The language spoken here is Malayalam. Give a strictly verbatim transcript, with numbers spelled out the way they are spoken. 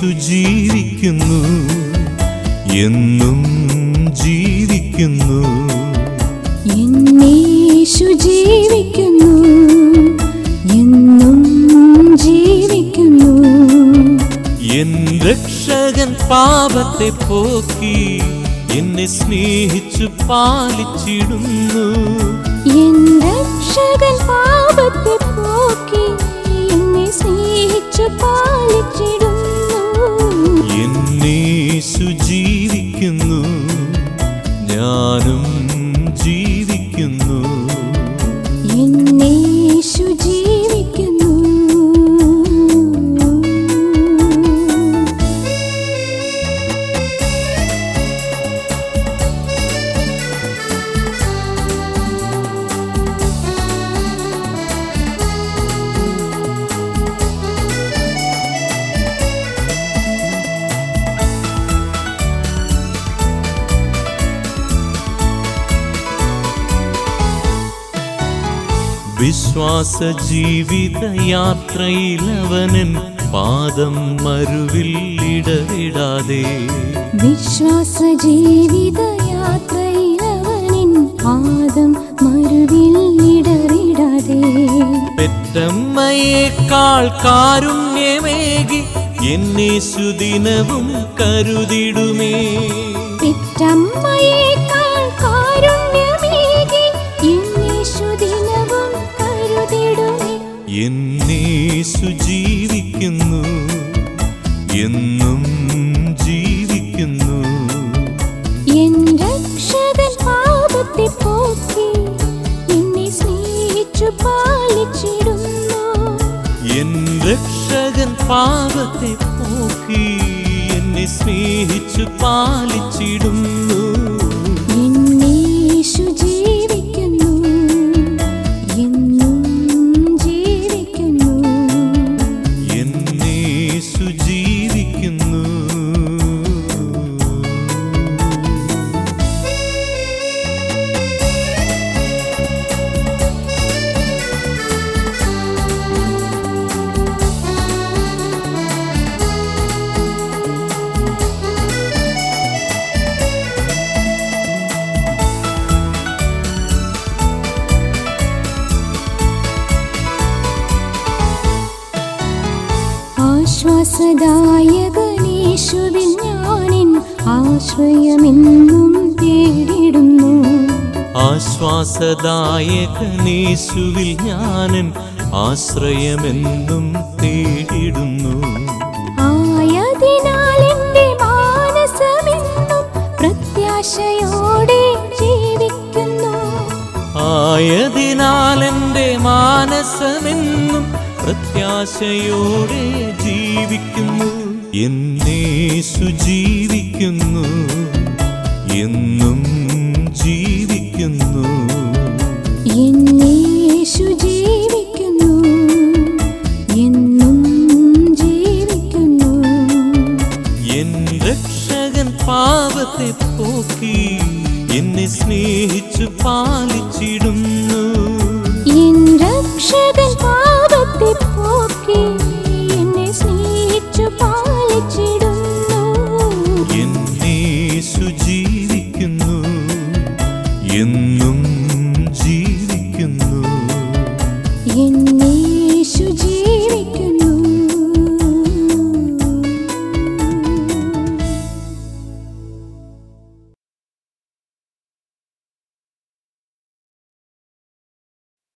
എന്നേശു ജീവിക്കുന്നു, എന്നും ജീവിക്കുന്നു. എന്നേശു ജീവിക്കുന്നു, എന്നും ജീവിക്കുന്നു. എൻ രക്ഷകൻ പാപത്തെ പോക്കി എന്നെ സ്നേഹിച്ചു പാലിച്ചിടുന്നു. എൻ രക്ഷകൻ പാപത്തെ പോക്കി എന്നെ സ്നേഹിച്ചു പാലിച്ചിടുന്നു. എന്നേശു ജീവിക്കുന്നു, ഞാനും ജീവിക്കുന്നു. എന്നേശു ജീവിക്കുന്നു. വിശ്വാസ ജീവിത യാത്രയിലവനൻ പാദം മരുവിൽ ഇടവിടാതെ. വിശ്വാസ ജീവിത യാത്രയിലവനിൻ പാദം മരുവിൽ ഇടറിടാതെ. പെറ്റമ്മയേക്കാൾ കാരുണ്യമേകി എന്നേശു ദിനവും കരുതിടുമേ. പെറ്റമ്മയേക്കാൾ കാരുണ്യമേകി എന്നേശു ദിനവും കരുതിടുമേ. എന്നേശു ജീവിക്കുന്നു, എന്നും ജീവിക്കുന്നു. എൻ രക്ഷകൻ പാപത്തെ പോക്കി എന്നെ സ്നേഹിച്ചു പാലിച്ചിടുന്നു. എൻ രക്ഷകൻ പാപത്തെ പോക്കി എന്നെ സ്നേഹിച്ചു പാലിച്ചിടുന്നു. എന്നേശു ജീവിക്കുന്നു, എന്നും ജീവിക്കുന്നു. എന്നേശു ജീവിക്കുന്നു. ആശ്വാസദായകനേശുവിൽ ഞാനിൻ ആശ്രയമെന്നും തേടിടുന്നു. ആശ്വാസദായകനേശുവിൽ ഞാനൻ ആശ്രയമെന്നും തേടിടുന്നു. ആയതിനാൽ എൻ്റെ മാനസമെന്നും പ്രത്യാശയോടെ ജീവിക്കുന്നു. ആയതിനാൽ എൻ്റെ മാനസമെന്നും പ്രത്യാശയോടെ ജീവിക്കുന്നു. എന്നേശു ജീവിക്കുന്നു, എന്നും ജീവിക്കുന്നു. എന്നേശു ജീവിക്കുന്നു, എന്നും ജീവിക്കുന്നു. എൻ രക്ഷകൻ പാപത്തെ പോക്കി എന്നെ സ്നേഹിച്ചു പാലിച്ചിടുന്നു. എൻ രക്ഷകൻ പാപത്തെ പോക്കി എന്നെ സ്നേഹിച്ചു പാലിച്ചിടുന്നു. എന്നേശു ജീവിക്കുന്നു, എന്നും